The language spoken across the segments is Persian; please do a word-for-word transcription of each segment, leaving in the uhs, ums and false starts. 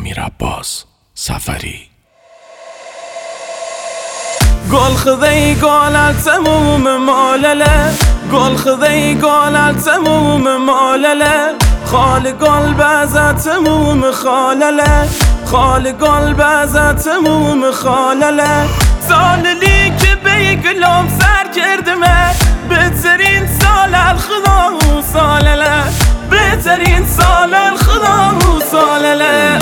امیرعباس سفری. گل خذي قال التموم مالله، گل خذي قال التموم مالله، خال قلب از تموم خالله، خال قلب از تموم خالله. ساللی که به گلم سر کردمه، بهترین سال الخدا و سالله، بهترین سال الخدا و سالله.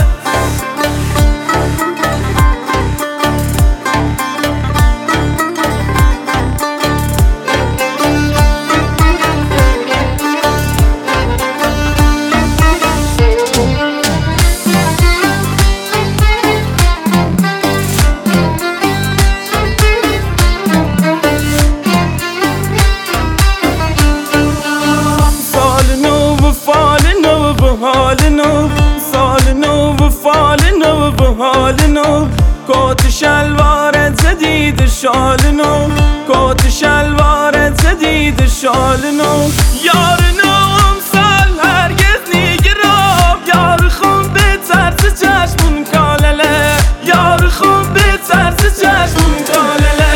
حال نو سال نو و فال نو و حال نو، کات شلوار جدید شال نو، کات شلوار جدید شال نو. یار نو امسال هرگز نیگرام، یار خون به طرز چشمون کالله، یار خون به طرز چشمون کالله.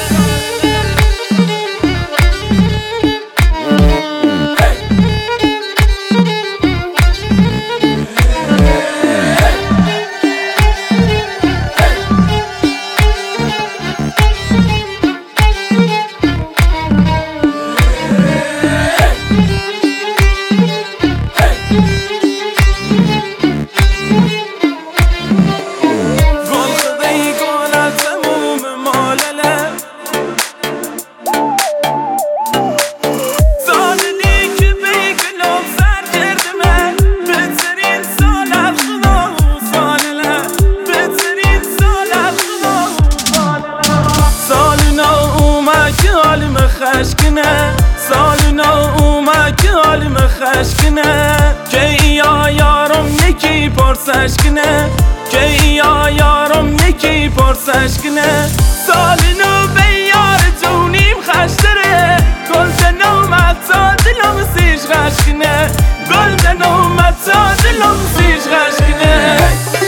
خشکنه سال نو اومد که حالم خشکنه، که یا یارم یکی پرسش کنه، که یا یارم یکی پرسش کنه. سال نو به یار جونیم خشتره، گل دنو متا دلم سیش خشکنه، گل دنو متا دلم سیش خشکنه.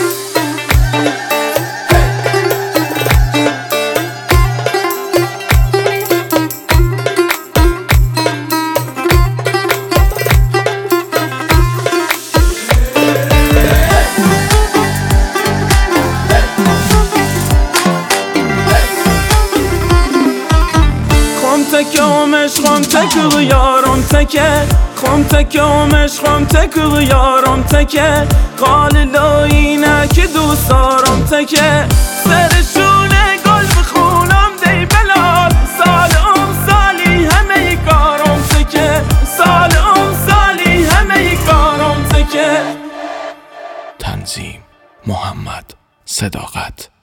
تکامش خم تکو یارم تکه، خم تکامش خم تکو یارم تکه، قال لاینه که دوست دارم تکه، سرشونه گل بخونم دی بلال، سال ام سالی همه کارم تکه، سال ام سالی همه کارم تکه. تنظیم محمد صداقت.